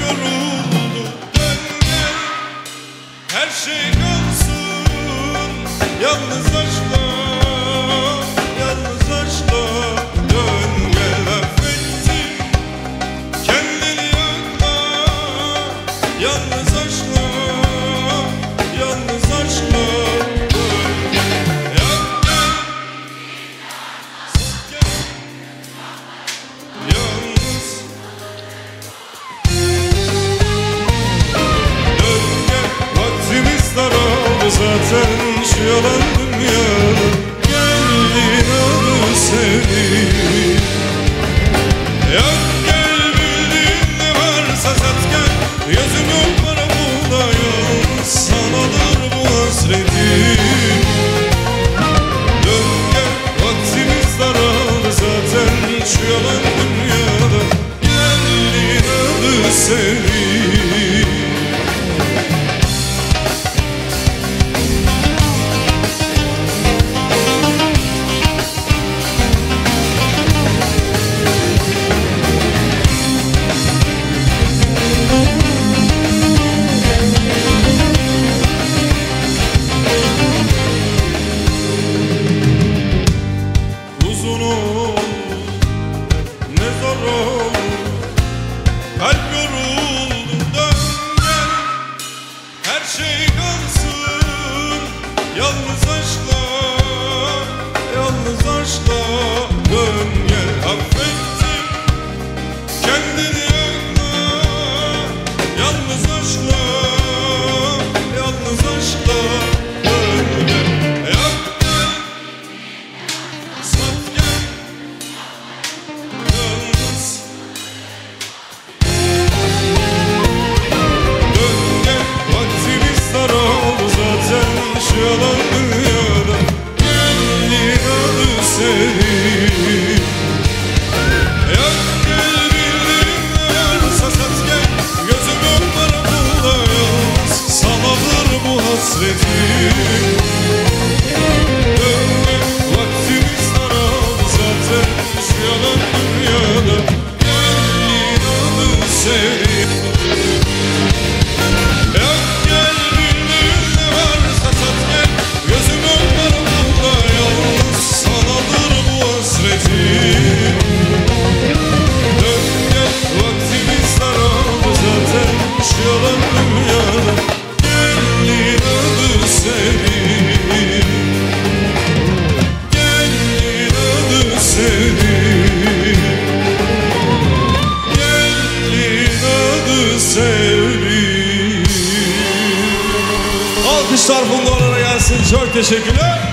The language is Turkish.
yoruldu. Dön gel, her şey kalsın. Yalnız aşkla, yalnız aşkla. Dön gel, affettim kendini yakma. Yalnız aşkla, yalnız aşkla. Zaten şu yalan dünyada gel inanı seveyim. Yak gel, bildiğin ne varsa sat gel. Gözüm yok para burada, yalnız sanadır bu hasretim. Dön gel, vaktimiz daraldı zaten şu yalan dünyada gel inanı seveyim. Kalp yoruldu, dön gel, her şey kalsın. Yalnız aşkla, yalnız aşkla. Dön gel, affettim kendini yakma. Yalnız aşkla, yalnız aşkla. Dön gel, yak gel, sat gel. Yalnız şu yalan dünyada gel inanı seveyim. Yak gel, bildiğin ne varsa sat gel. Gözüm yok para burada, yalnız sanadır bu hasretim. Dön gel, vaktimiz daraldı zaten şu yalan dünyada gel inanı seveyim. Alkışlar bunlarla gelsin. Çok teşekkürler.